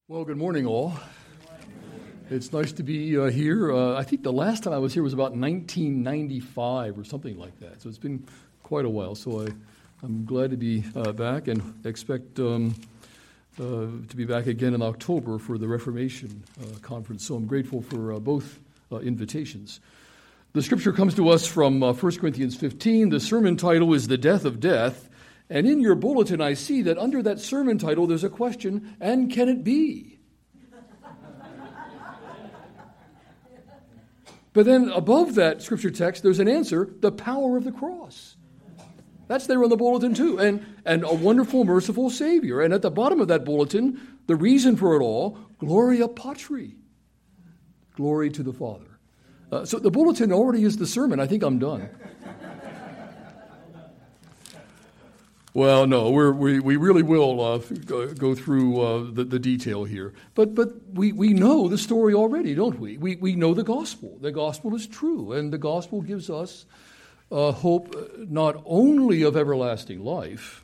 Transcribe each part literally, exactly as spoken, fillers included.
Well, good morning, all. It's nice to be uh, here. Uh, I think the last time I was here was about nineteen ninety-five or something like that. So it's been quite a while. So I, I'm glad to be uh, back and expect um, uh, to be back again in October for the Reformation uh, Conference. So I'm grateful for uh, both uh, invitations. The scripture comes to us from uh, First Corinthians fifteen. The sermon title is The Death of Death. And in your bulletin, I see that under that sermon title, there's a question, and can it be? But then above that scripture text, there's an answer, the power of the cross. That's there on the bulletin too, and, and a wonderful, merciful Savior. And at the bottom of that bulletin, the reason for it all, Gloria Patri, glory to the Father. Uh, so the bulletin already is the sermon. I think I'm done. Well, no, we're, we we really will uh, go, go through uh, the, the detail here. But but we, we know the story already, don't we? We we know the gospel. The gospel is true, and the gospel gives us uh, hope not only of everlasting life.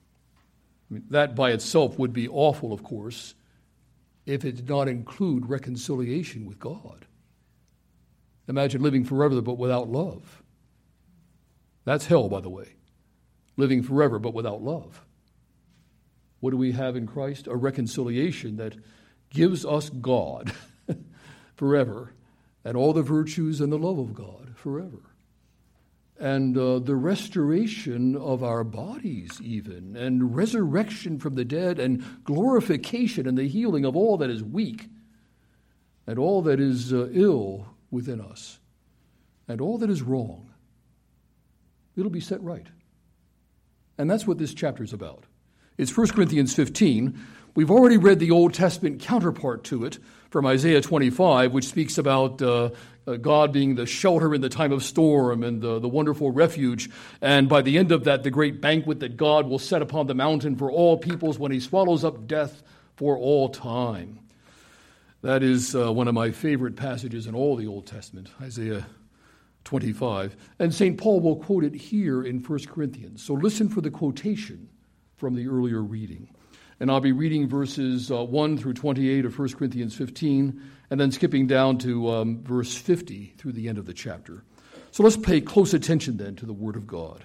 I mean, that by itself would be awful, of course, if it did not include reconciliation with God. Imagine living forever but without love. That's hell, by the way. Living forever, but without love. What do we have in Christ? A reconciliation that gives us God forever, and all the virtues and the love of God forever. And uh, the restoration of our bodies even, and resurrection from the dead, and glorification and the healing of all that is weak, and all that is uh, ill within us, and all that is wrong. It'll be set right. And that's what this chapter is about. It's First Corinthians fifteen. We've already read the Old Testament counterpart to it from Isaiah twenty-five, which speaks about uh, uh, God being the shelter in the time of storm and the, the wonderful refuge. And by the end of that, the great banquet that God will set upon the mountain for all peoples when he swallows up death for all time. That is uh, one of my favorite passages in all the Old Testament, Isaiah twenty-five, and Saint Paul will quote it here in First Corinthians. So listen for the quotation from the earlier reading. And I'll be reading verses uh, one through twenty-eight of First Corinthians fifteen, and then skipping down to um, verse fifty through the end of the chapter. So let's pay close attention then to the Word of God.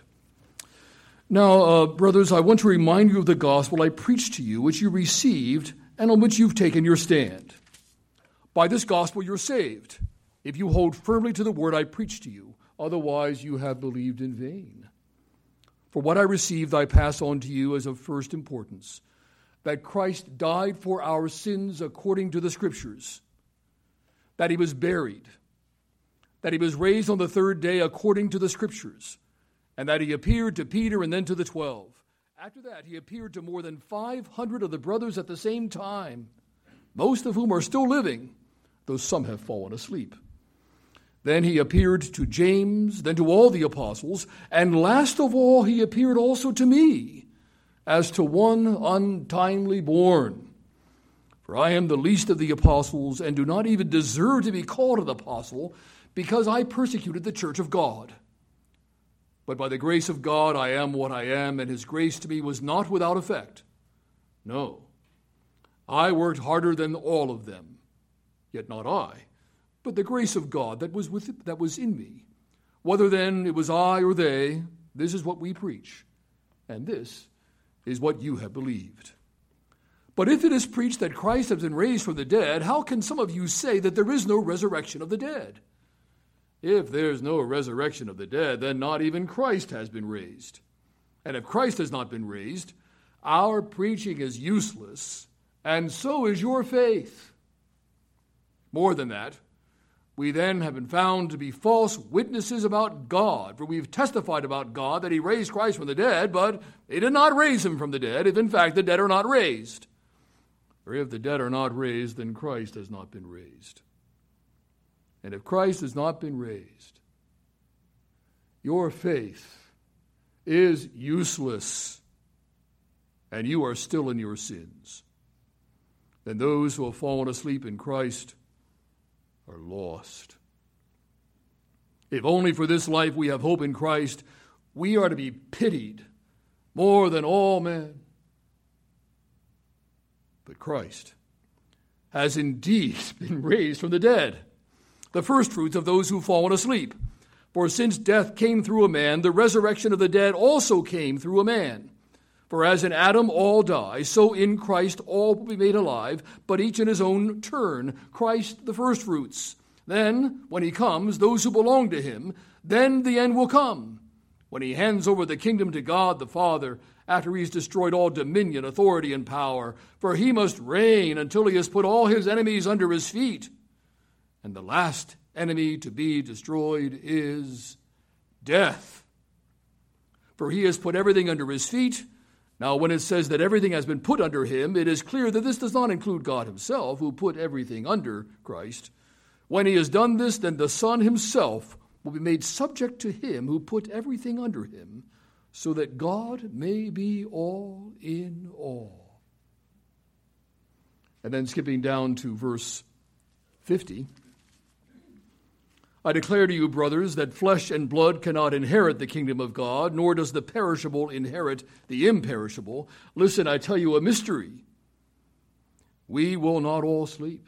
Now, uh, brothers, I want to remind you of the gospel I preached to you, which you received, and on which you've taken your stand. By this gospel you're saved, if you hold firmly to the word I preached to you, otherwise you have believed in vain. For what I received I pass on to you as of first importance, that Christ died for our sins according to the Scriptures, that he was buried, that he was raised on the third day according to the Scriptures, and that he appeared to Peter and then to the twelve. After that he appeared to more than five hundred of the brothers at the same time, most of whom are still living, though some have fallen asleep. Then he appeared to James, then to all the apostles, and last of all he appeared also to me, as to one untimely born. For I am the least of the apostles, and do not even deserve to be called an apostle, because I persecuted the church of God. But by the grace of God I am what I am, and his grace to me was not without effect. No, I worked harder than all of them, yet not I, but the grace of God that was with that was in me. Whether then it was I or they, this is what we preach, and this is what you have believed. But if it is preached that Christ has been raised from the dead, how can some of you say that there is no resurrection of the dead? If there is no resurrection of the dead, then not even Christ has been raised. And if Christ has not been raised, our preaching is useless, and so is your faith. More than that, we then have been found to be false witnesses about God, for we've testified about God that he raised Christ from the dead, but he did not raise him from the dead, if in fact the dead are not raised. For if the dead are not raised, then Christ has not been raised. And if Christ has not been raised, your faith is useless, and you are still in your sins. Then those who have fallen asleep in Christ are lost. If only for this life we have hope in Christ, we are to be pitied more than all men. But Christ has indeed been raised from the dead, the firstfruits of those who've fallen asleep. For since death came through a man, the resurrection of the dead also came through a man. For as in Adam all die, so in Christ all will be made alive, but each in his own turn, Christ the firstfruits. Then, when he comes, those who belong to him, then the end will come, when he hands over the kingdom to God the Father, after he's destroyed all dominion, authority, and power. For he must reign until he has put all his enemies under his feet. And the last enemy to be destroyed is death. For he has put everything under his feet. Now, when it says that everything has been put under him, it is clear that this does not include God himself, who put everything under Christ. When he has done this, then the Son himself will be made subject to him who put everything under him, so that God may be all in all. And then skipping down to verse fifty. I declare to you, brothers, that flesh and blood cannot inherit the kingdom of God, nor does the perishable inherit the imperishable. Listen, I tell you a mystery. We will not all sleep,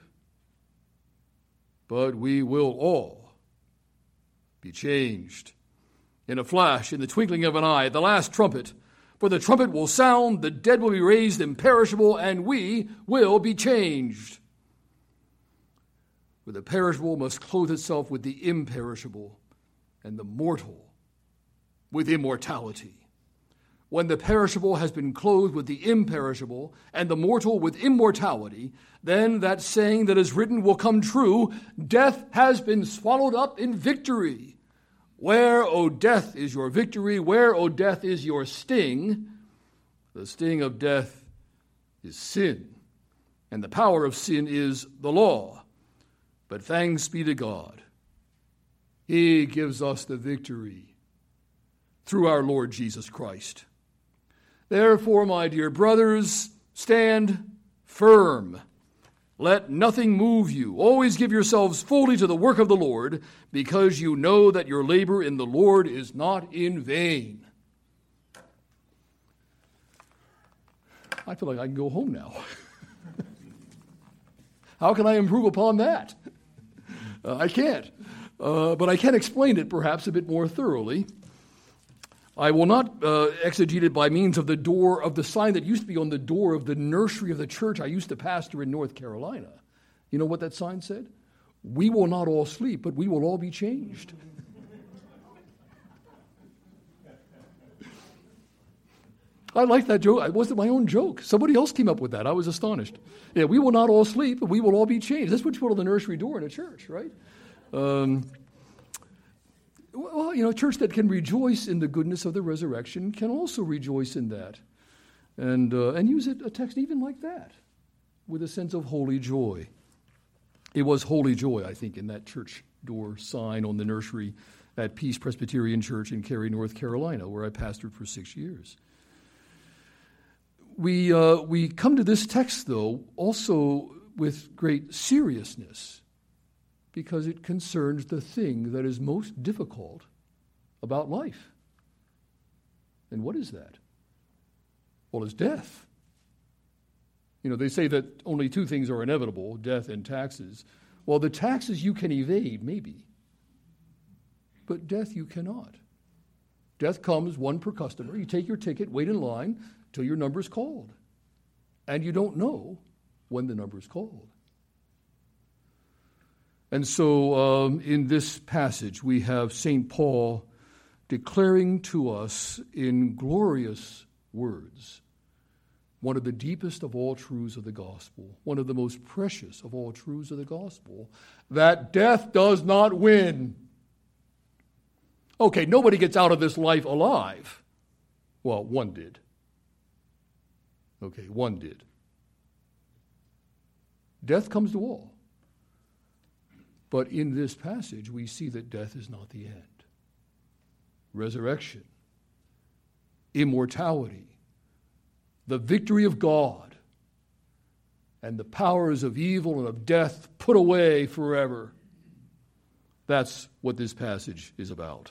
but we will all be changed. In a flash, in the twinkling of an eye, at the last trumpet. For the trumpet will sound, the dead will be raised imperishable, and we will be changed. For the perishable must clothe itself with the imperishable, and the mortal with immortality. When the perishable has been clothed with the imperishable, and the mortal with immortality, then that saying that is written will come true: death has been swallowed up in victory. Where, O death, is your victory? Where, O death, is your sting? The sting of death is sin, and the power of sin is the law. But thanks be to God, he gives us the victory through our Lord Jesus Christ. Therefore, my dear brothers, stand firm. Let nothing move you. Always give yourselves fully to the work of the Lord, because you know that your labor in the Lord is not in vain. I feel like I can go home now. How can I improve upon that? Uh, I can't. Uh, but I can explain it perhaps a bit more thoroughly. I will not uh, exegete it by means of the door of the sign that used to be on the door of the nursery of the church I used to pastor in North Carolina. You know what that sign said? We will not all sleep, but we will all be changed. I liked that joke. It wasn't my own joke. Somebody else came up with that. I was astonished. Yeah, we will not all sleep, but we will all be changed. That's what you put on the nursery door in a church, right? Um, well, you know, a church that can rejoice in the goodness of the resurrection can also rejoice in that, and uh, and use it, a text even like that, with a sense of holy joy. It was holy joy, I think, in that church door sign on the nursery at Peace Presbyterian Church in Cary, North Carolina, where I pastored for six years. We uh, we come to this text, though, also with great seriousness, because it concerns the thing that is most difficult about life. And what is that? Well, it's death. You know, they say that only two things are inevitable, death and taxes. Well, the taxes you can evade, maybe. But death you cannot. Death comes one per customer. You take your ticket, wait in line till your number is called. And you don't know when the number is called. And so um, in this passage, we have Saint Paul declaring to us in glorious words one of the deepest of all truths of the gospel, one of the most precious of all truths of the gospel, that death does not win. Okay, nobody gets out of this life alive. Well, one did. Okay, one did. Death comes to all. But in this passage, we see that death is not the end. Resurrection, immortality, the victory of God, and the powers of evil and of death put away forever. That's what this passage is about.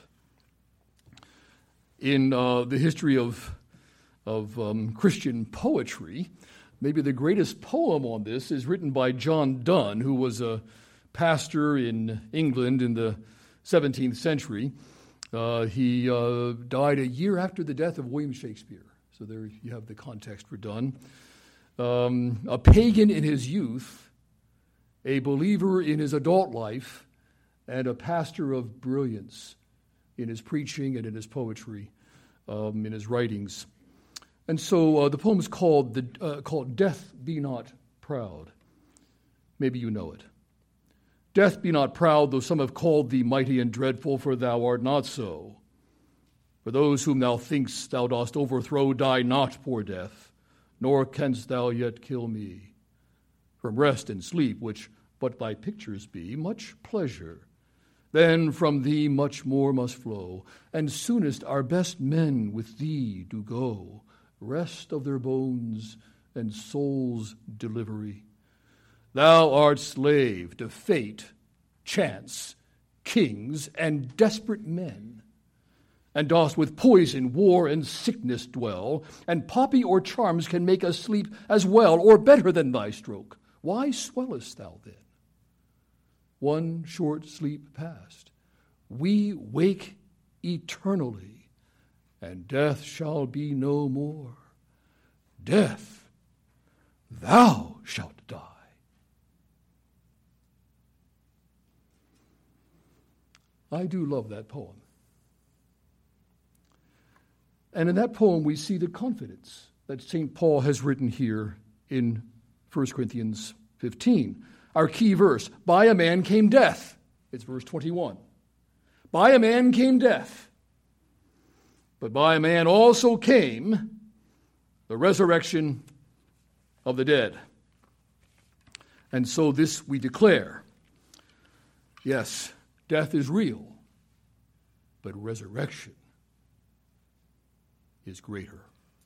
In uh, the history of, of um, Christian poetry, maybe the greatest poem on this is written by John Donne, who was a pastor in England in the seventeenth century. Uh, he uh, died a year after the death of William Shakespeare. So there you have the context for Donne. Um, a pagan in his youth, a believer in his adult life, and a pastor of brilliance in his preaching and in his poetry, um, in his writings. And so uh, the poem is called, the, uh, called Death Be Not Proud. Maybe you know it. Death be not proud, though some have called thee mighty and dreadful, for thou art not so. For those whom thou think'st thou dost overthrow die not, poor death, nor canst thou yet kill me. From rest and sleep, which but thy pictures be, much pleasure. Then from thee much more must flow, and soonest our best men with thee do go, rest of their bones and soul's delivery. Thou art slave to fate, chance, kings, and desperate men, and dost with poison, war, and sickness dwell, and poppy or charms can make us sleep as well or better than thy stroke. Why swellest thou then? One short sleep past, we wake eternally, and death shall be no more. Death, thou shalt die. I do love that poem. And in that poem, we see the confidence that Saint Paul has written here in First Corinthians fifteen. Our key verse, by a man came death. It's verse twenty-one. By a man came death, but by a man also came the resurrection of the dead. And so this we declare. Yes, death is real, but resurrection is greater.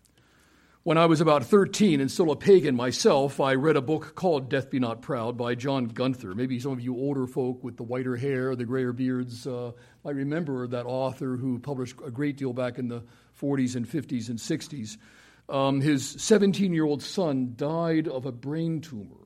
When I was about thirteen and still a pagan myself, I read a book called Death Be Not Proud by John Gunther. Maybe some of you older folk with the whiter hair, the grayer beards, uh, might remember that author who published a great deal back in the forties and fifties and sixties. Um, his seventeen-year-old son died of a brain tumor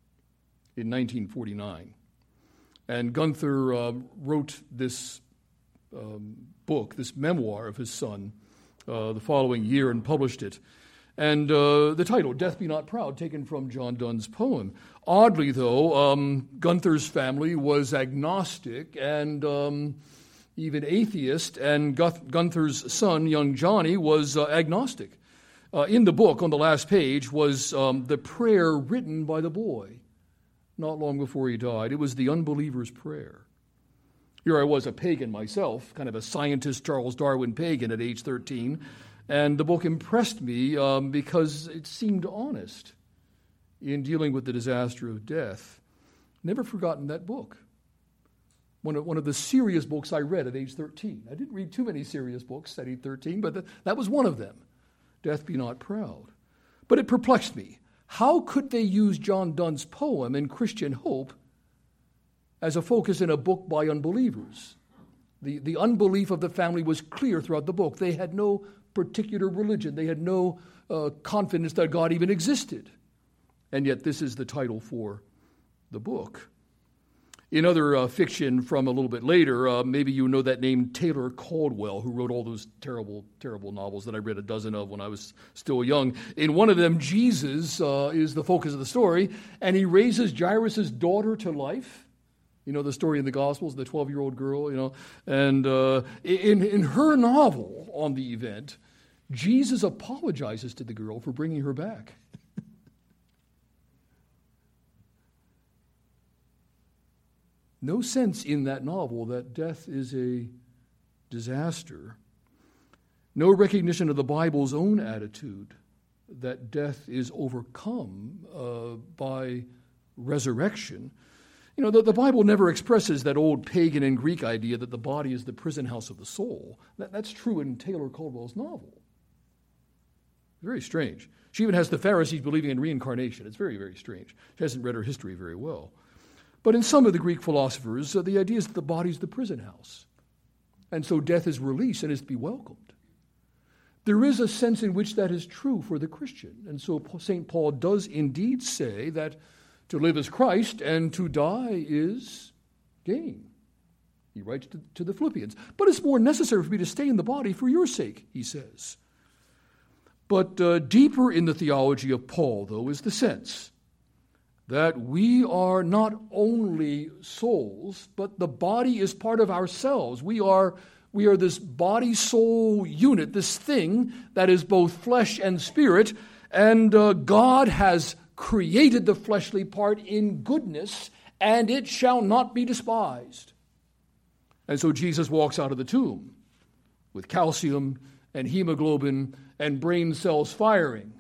in nineteen forty-nine. And Gunther uh, wrote this um, book, this memoir of his son, uh, the following year and published it. And uh, the title, Death Be Not Proud, taken from John Donne's poem. Oddly, though, um, Gunther's family was agnostic and um, even atheist, and Guth- Gunther's son, young Johnny, was uh, agnostic. Uh, in the book, on the last page, was um, the prayer written by the boy not long before he died. It was the unbeliever's prayer. Here I was, a pagan myself, kind of a scientist, Charles Darwin pagan at age thirteen, and the book impressed me um, because it seemed honest in dealing with the disaster of death. Never forgotten that book. One of, one of the serious books I read at age thirteen. I didn't read too many serious books at age thirteen, but th- that was one of them. Death Be Not Proud. But it perplexed me. How could they use John Donne's poem in Christian Hope as a focus in a book by unbelievers? The, the unbelief of the family was clear throughout the book. They had no particular religion. They had no uh, confidence that God even existed. And yet this is the title for the book. In other uh, fiction from a little bit later, uh, maybe you know that name Taylor Caldwell, who wrote all those terrible, terrible novels that I read a dozen of when I was still young. In one of them, Jesus uh, is the focus of the story, and he raises Jairus' daughter to life. You know the story in the Gospels, the twelve-year-old girl, you know. And uh, in, in her novel on the event, Jesus apologizes to the girl for bringing her back. No sense in that novel that death is a disaster. No recognition of the Bible's own attitude that death is overcome uh, by resurrection. You know, the, the Bible never expresses that old pagan and Greek idea that the body is the prison house of the soul. That, that's true in Taylor Caldwell's novel. Very strange. She even has the Pharisees believing in reincarnation. It's very, very strange. She hasn't read her history very well. But in some of the Greek philosophers, uh, the idea is that the body is the prison house. And so death is released and is to be welcomed. there is a sense in which that is true for the Christian. And so Saint Paul does indeed say that to live is Christ and to die is gain. He writes to, to the Philippians. But it's more necessary for me to stay in the body for your sake, he says. But uh, deeper in the theology of Paul, though, is the sense that we are not only souls, but the body is part of ourselves. We are, we are this body-soul unit, this thing that is both flesh and spirit, and uh, God has created the fleshly part in goodness, and it shall not be despised. And so Jesus walks out of the tomb with calcium and hemoglobin and brain cells firing.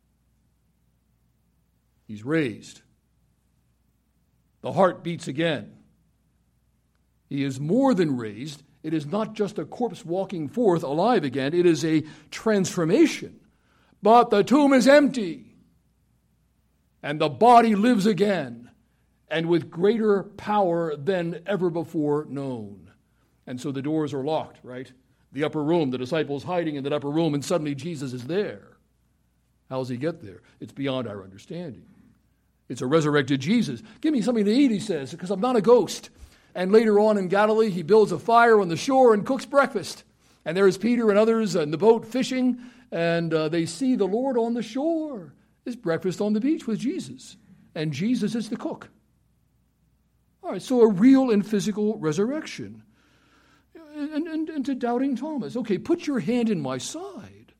He's raised. The heart beats again. He is more than raised. It is not just a corpse walking forth alive again. It is a transformation. But the tomb is empty. And the body lives again, and with greater power than ever before known. And so the doors are locked, right? The upper room, the disciples hiding in that upper room, and suddenly Jesus is there. How does he get there? It's beyond our understanding. It's a resurrected Jesus. Give me something to eat, he says, because I'm not a ghost. And later on in Galilee, he builds a fire on the shore and cooks breakfast. And there is Peter and others in the boat fishing, and uh, they see the Lord on the shore. It's breakfast on the beach with Jesus. And Jesus is the cook. All right, so a real and physical resurrection. And, and, and to doubting Thomas, okay, put your hand in my side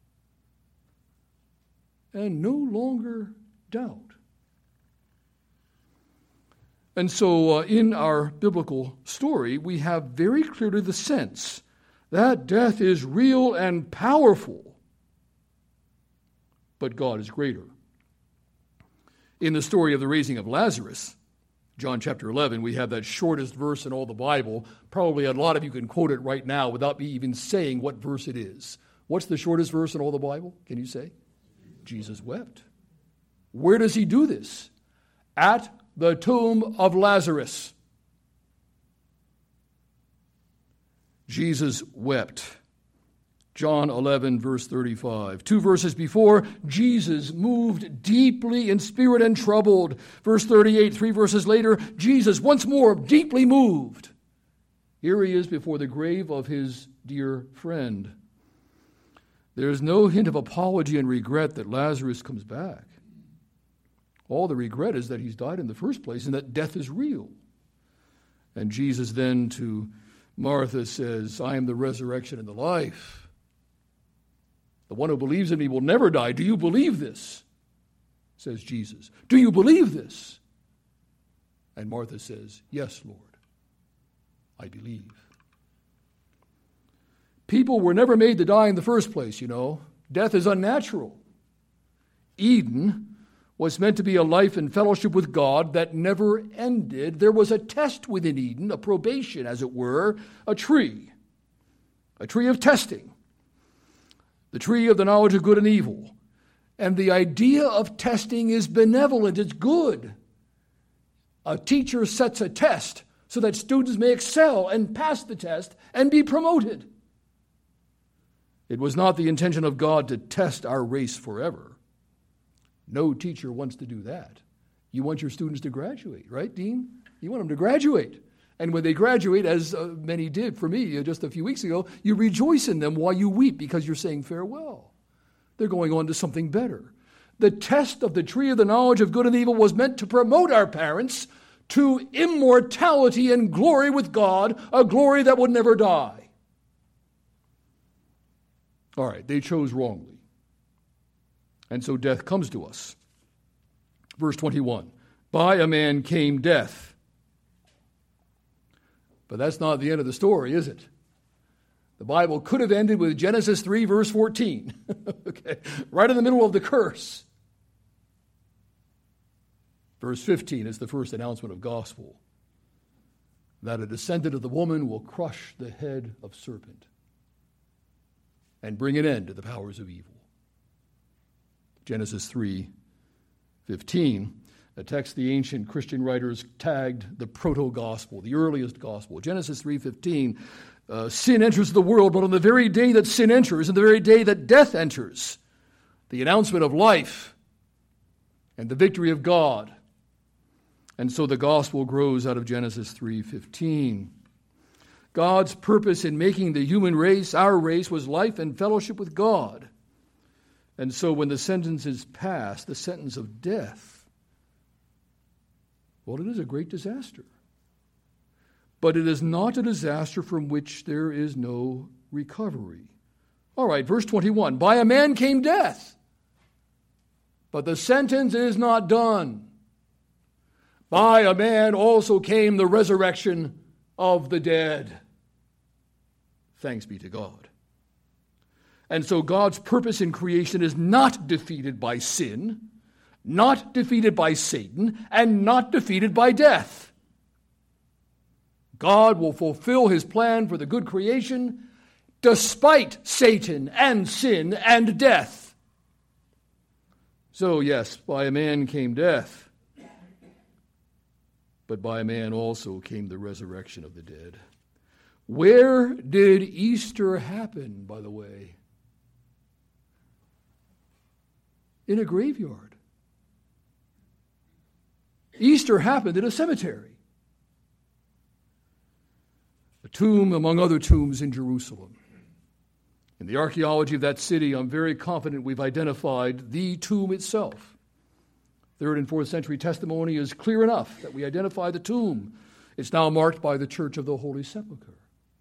and no longer doubt. And so uh, in our biblical story, we have very clearly the sense that death is real and powerful, but God is greater. In the story of the raising of Lazarus, John chapter eleven, we have that shortest verse in all the Bible. Probably a lot of you can quote it right now without me even saying what verse it is. What's the shortest verse in all the Bible? Can you say? Jesus wept. Where does he do this? At the tomb of Lazarus. Jesus wept. John eleven, verse thirty-five. Two verses before, Jesus moved deeply in spirit and troubled. Verse thirty-eight, three verses later, Jesus once more deeply moved. Here he is before the grave of his dear friend. There's no hint of apology and regret that Lazarus comes back. All the regret is that he's died in the first place and that death is real. And Jesus then to Martha says, I am the resurrection and the life. The one who believes in me will never die. Do you believe this? Says Jesus. Do you believe this? And Martha says, yes, Lord, I believe. People were never made to die in the first place, you know. Death is unnatural. Eden was meant to be a life in fellowship with God that never ended. There was a test within Eden, a probation, as it were, a tree, a tree of testing. The tree of the knowledge of good and evil. And the idea of testing is benevolent. It's good. A teacher sets a test so that students may excel and pass the test and be promoted. It was not the intention of God to test our race forever. No teacher wants to do that. You want your students to graduate, right, Dean? You want them to graduate. And when they graduate, as uh, many did for me uh, just a few weeks ago, you rejoice in them while you weep because you're saying farewell. They're going on to something better. The test of the tree of the knowledge of good and evil was meant to promote our parents to immortality and glory with God, a glory that would never die. All right, they chose wrongly. And so death comes to us. Verse twenty-one, by a man came death. But that's not the end of the story, is it? The Bible could have ended with Genesis three, verse fourteen. Okay, right in the middle of the curse. Verse fifteen is the first announcement of gospel. That a descendant of the woman will crush the head of serpent and bring an end to the powers of evil. Genesis three fifteen. A text the ancient Christian writers tagged the proto-gospel, the earliest gospel. Genesis three fifteen, uh, sin enters the world, but on the very day that sin enters, and the very day that death enters, the announcement of life and the victory of God. And so the gospel grows out of Genesis three fifteen. God's purpose in making the human race, our race, was life and fellowship with God. And so when the sentence is passed, the sentence of death, well, it is a great disaster. But it is not a disaster from which there is no recovery. All right, verse twenty-one. By a man came death, but the sentence is not done. By a man also came the resurrection of the dead. Thanks be to God. And so God's purpose in creation is not defeated by sin, not defeated by Satan, and not defeated by death. God will fulfill his plan for the good creation despite Satan and sin and death. So yes, by a man came death, but by a man also came the resurrection of the dead. Where did Easter happen, by the way? In a graveyard. Easter happened in a cemetery. A tomb among other tombs in Jerusalem. In the archaeology of that city, I'm very confident we've identified the tomb itself. Third and fourth century testimony is clear enough that we identify the tomb. It's now marked by the Church of the Holy Sepulchre.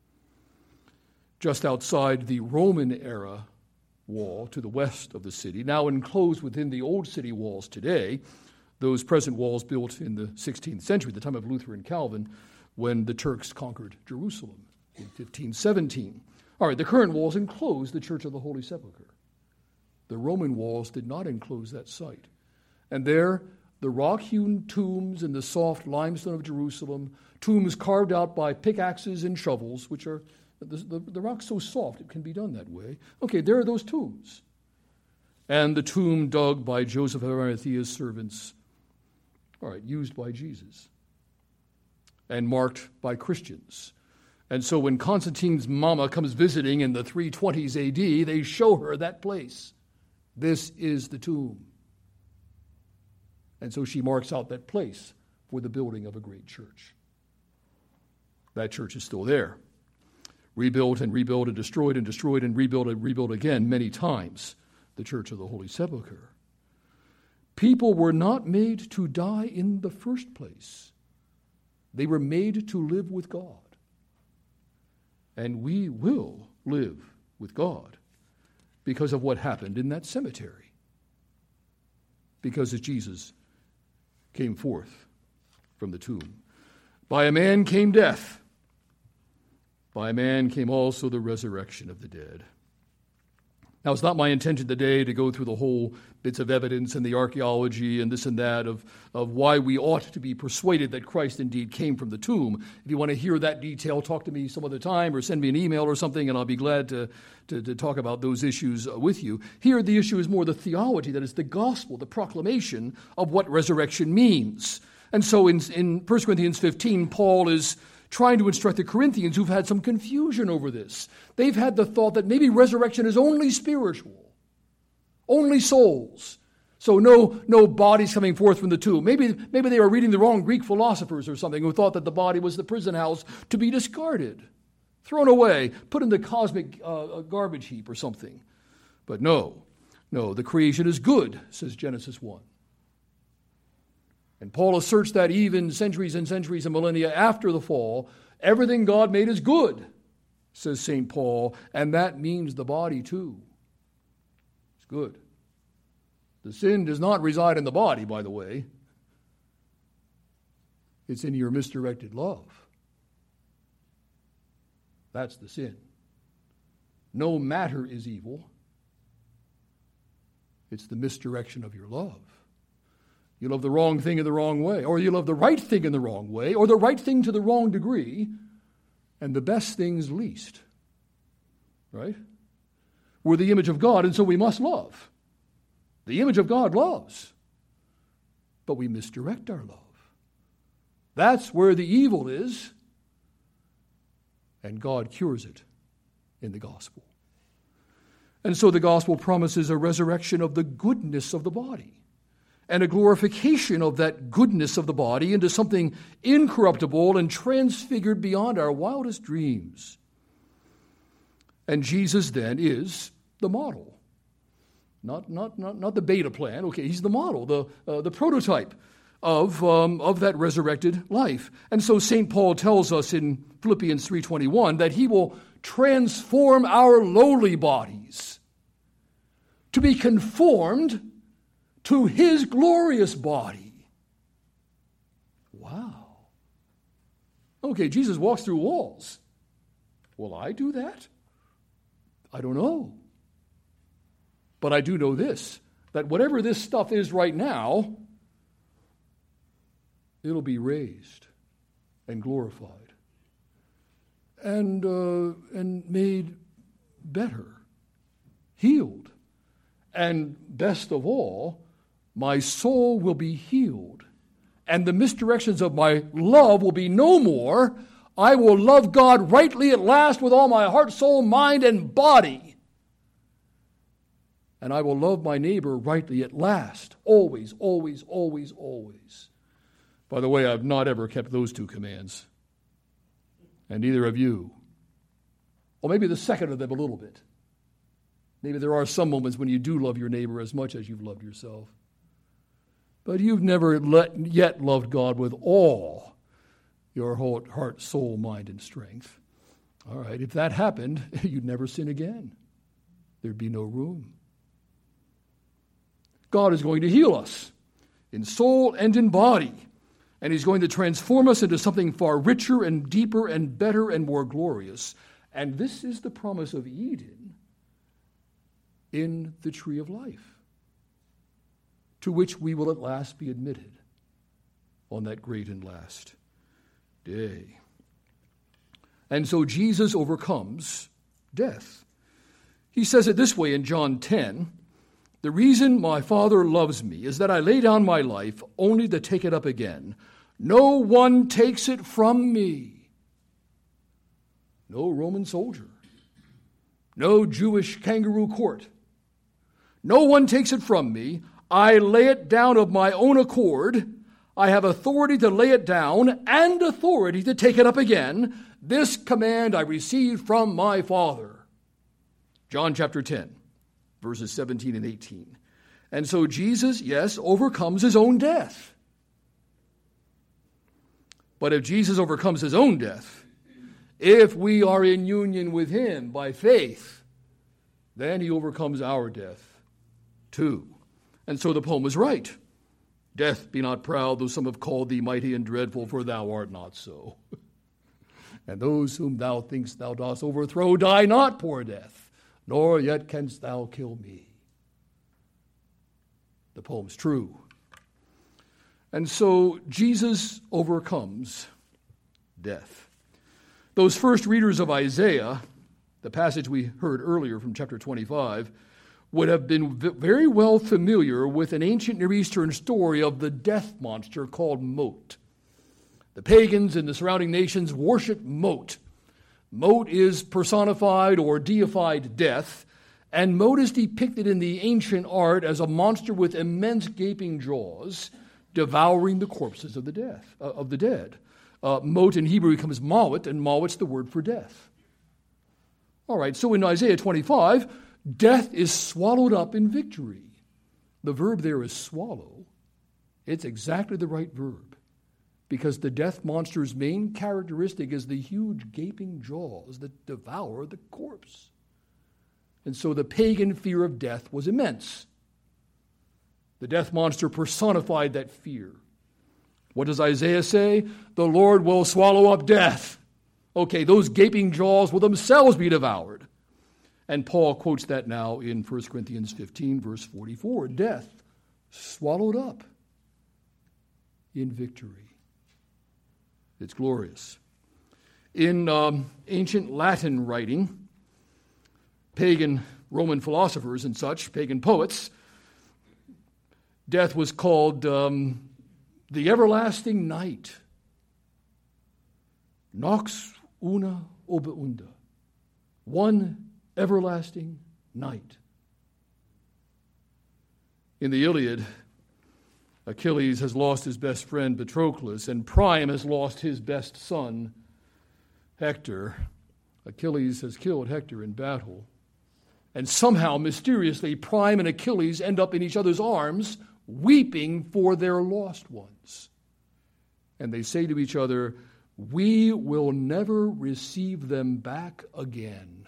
Just outside the Roman era wall to the west of the city, now enclosed within the old city walls today, those present walls built in the sixteenth century, the time of Luther and Calvin, when the Turks conquered Jerusalem in fifteen seventeen. All right, the current walls enclose the Church of the Holy Sepulchre. The Roman walls did not enclose that site. And there, the rock-hewn tombs in the soft limestone of Jerusalem, tombs carved out by pickaxes and shovels, which are, the, the, the rock's so soft it can be done that way. Okay, there are those tombs. And the tomb dug by Joseph of Arimathea's servants, all right, used by Jesus, and marked by Christians. And so when Constantine's mama comes visiting in the three twenties A D, they show her that place. This is the tomb. And so she marks out that place for the building of a great church. That church is still there. Rebuilt and rebuilt and destroyed and destroyed and rebuilt and rebuilt again many times. The Church of the Holy Sepulchre. People were not made to die in the first place. They were made to live with God. And we will live with God because of what happened in that cemetery. Because as Jesus came forth from the tomb. By a man came death. By a man came also the resurrection of the dead. Now, it's not my intention today to go through the whole bits of evidence and the archaeology and this and that of, of why we ought to be persuaded that Christ indeed came from the tomb. If you want to hear that detail, talk to me some other time or send me an email or something, and I'll be glad to, to, to talk about those issues with you. Here, the issue is more the theology, that is the gospel, the proclamation of what resurrection means. And so in, in First Corinthians fifteen, Paul is trying to instruct the Corinthians who've had some confusion over this. They've had the thought that maybe resurrection is only spiritual, only souls. So no, no bodies coming forth from the tomb. Maybe, maybe they were reading the wrong Greek philosophers or something who thought that the body was the prison house to be discarded, thrown away, put in the cosmic uh, garbage heap or something. But no, no, the creation is good, says Genesis one. And Paul asserts that even centuries and centuries and millennia after the fall, everything God made is good, says Saint Paul, and that means the body too. It's good. The sin does not reside in the body, by the way. It's in your misdirected love. That's the sin. No matter is evil. It's the misdirection of your love. You love the wrong thing in the wrong way, or you love the right thing in the wrong way, or the right thing to the wrong degree, and the best things least. Right? We're the image of God, and so we must love. The image of God loves, but we misdirect our love. That's where the evil is. And God cures it in the gospel. And so the gospel promises a resurrection of the goodness of the body and a glorification of that goodness of the body into something incorruptible and transfigured beyond our wildest dreams. And Jesus then is the model. Not, not, not, not the beta plan. Okay, he's the model, the, uh, the prototype of, um, of that resurrected life. And so Saint Paul tells us in Philippians three twenty-one that he will transform our lowly bodies to be conformed to his glorious body. Wow. Okay, Jesus walks through walls. Will I do that? I don't know. But I do know this, that whatever this stuff is right now, it'll be raised and glorified and, uh, and made better, healed. And best of all, my soul will be healed, and the misdirections of my love will be no more. I will love God rightly at last with all my heart, soul, mind, and body. And I will love my neighbor rightly at last, always, always, always, always. By the way, I've not ever kept those two commands, and neither have you. Or maybe the second of them a little bit. Maybe there are some moments when you do love your neighbor as much as you've loved yourself. But you've never let, yet loved God with all your whole heart, soul, mind, and strength. All right, if that happened, you'd never sin again. There'd be no room. God is going to heal us in soul and in body. And he's going to transform us into something far richer and deeper and better and more glorious. And this is the promise of Eden in the tree of life, to which we will at last be admitted on that great and last day. And so Jesus overcomes death. He says it this way in John ten, "The reason my Father loves me is that I lay down my life only to take it up again. No one takes it from me." No Roman soldier. No Jewish kangaroo court. No one takes it from me. I lay it down of my own accord. I have authority to lay it down and authority to take it up again. This command I received from my Father. John chapter ten, verses seventeen and eighteen. And so Jesus, yes, overcomes his own death. But if Jesus overcomes his own death, if we are in union with him by faith, then he overcomes our death too. And so the poem is right. Death, be not proud, though some have called thee mighty and dreadful, for thou art not so. And those whom thou thinkst thou dost overthrow, die not, poor death, nor yet canst thou kill me. The poem's true. And so Jesus overcomes death. Those first readers of Isaiah, the passage we heard earlier from chapter twenty-five, would have been very well familiar with an ancient Near Eastern story of the death monster called Mot. The pagans in the surrounding nations worship Mot. Mot is personified or deified death, and Mot is depicted in the ancient art as a monster with immense gaping jaws, devouring the corpses of the death uh, of the dead. Uh, Mot in Hebrew becomes Mawat, and Mawat's the word for death. All right, so in Isaiah twenty-five, death is swallowed up in victory. The verb there is swallow. It's exactly the right verb, because the death monster's main characteristic is the huge gaping jaws that devour the corpse. And so the pagan fear of death was immense. The death monster personified that fear. What does Isaiah say? The Lord will swallow up death. Okay, those gaping jaws will themselves be devoured. And Paul quotes that now in First Corinthians fifteen, verse forty-four. Death swallowed up in victory. It's glorious. In um, ancient Latin writing, pagan Roman philosophers and such, pagan poets, death was called um, the everlasting night. Nox una obeunda, one everlasting night. In the Iliad, Achilles has lost his best friend Patroclus, and Priam has lost his best son, Hector. Achilles has killed Hector in battle. And somehow, mysteriously, Priam and Achilles end up in each other's arms, weeping for their lost ones. And they say to each other, "We will never receive them back again."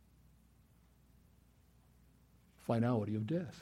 Finality of death.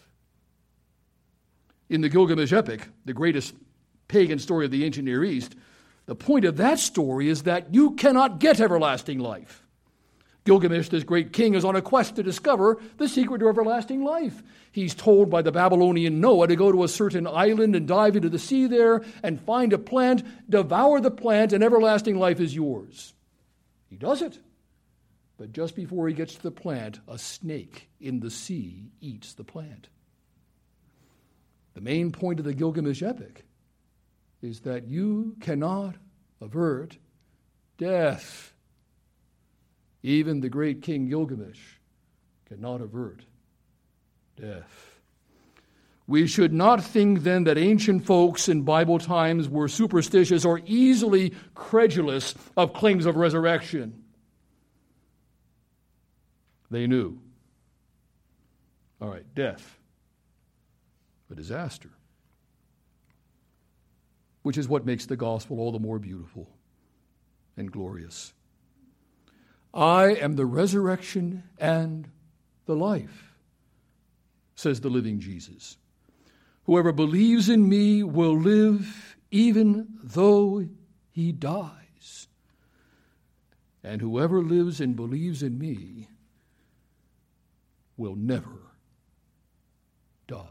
In the Gilgamesh epic, the greatest pagan story of the ancient Near East, the point of that story is that you cannot get everlasting life. Gilgamesh, this great king, is on a quest to discover the secret to everlasting life. He's told by the Babylonian Noah to go to a certain island and dive into the sea there and find a plant, devour the plant, and everlasting life is yours. He does it. But just before he gets to the plant, a snake in the sea eats the plant. The main point of the Gilgamesh epic is that you cannot avert death. Even the great King Gilgamesh cannot avert death. We should not think then that ancient folks in Bible times were superstitious or easily credulous of claims of resurrection. They knew. All right, death. A disaster. Which is what makes the gospel all the more beautiful and glorious. I am the resurrection and the life, says the living Jesus. Whoever believes in me will live even though he dies. And whoever lives and believes in me will never die.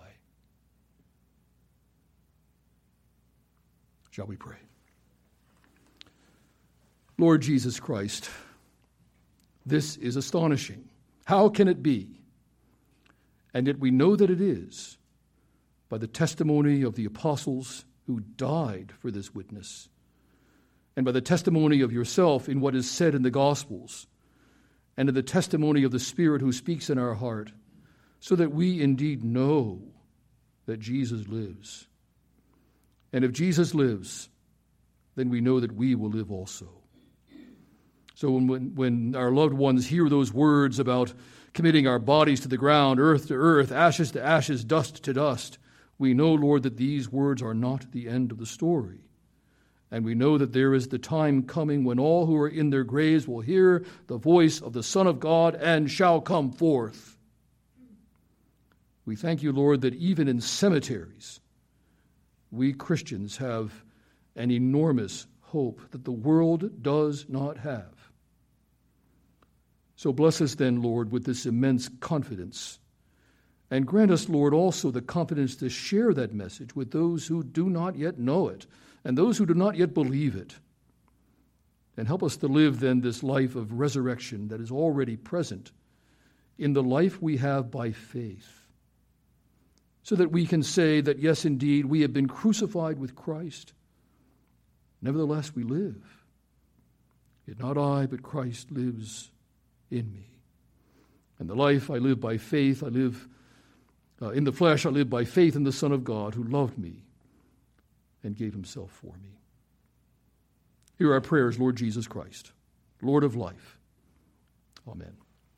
Shall we pray? Lord Jesus Christ, this is astonishing. How can it be? And yet we know that it is by the testimony of the apostles who died for this witness, and by the testimony of yourself in what is said in the Gospels, and in the testimony of the Spirit who speaks in our heart, so that we indeed know that Jesus lives. And if Jesus lives, then we know that we will live also. So when, when our loved ones hear those words about committing our bodies to the ground, earth to earth, ashes to ashes, dust to dust, we know, Lord, that these words are not the end of the story. And we know that there is the time coming when all who are in their graves will hear the voice of the Son of God and shall come forth. We thank you, Lord, that even in cemeteries, we Christians have an enormous hope that the world does not have. So bless us then, Lord, with this immense confidence. And grant us, Lord, also the confidence to share that message with those who do not yet know it and those who do not yet believe it. And help us to live then this life of resurrection that is already present in the life we have by faith, so that we can say that, yes, indeed, we have been crucified with Christ. Nevertheless, we live. Yet not I, but Christ lives in me. And the life I live by faith, I live uh, in the flesh, I live by faith in the Son of God who loved me and gave himself for me. Hear our prayers, Lord Jesus Christ, Lord of life. Amen.